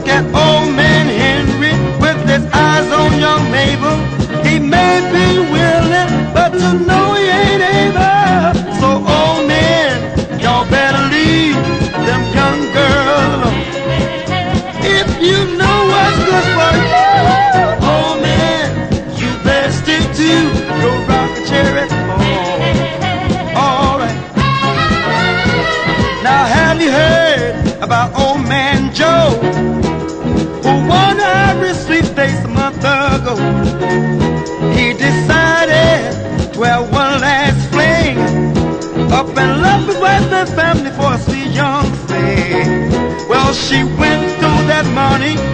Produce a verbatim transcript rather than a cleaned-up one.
look at old man Henry with his eyes on young Mabel. He may be willing, but you know he ain't able. So old man, y'all better leave them young girls alone. If you know what's good for you, old man, you better stick to your rockin' cherry. Oh, all right. Now have you heard about old man Joe, who won every sweet face a month ago? He decided to have one last fling, up and left his wife and family for a sweet young thing. Well, she went through that money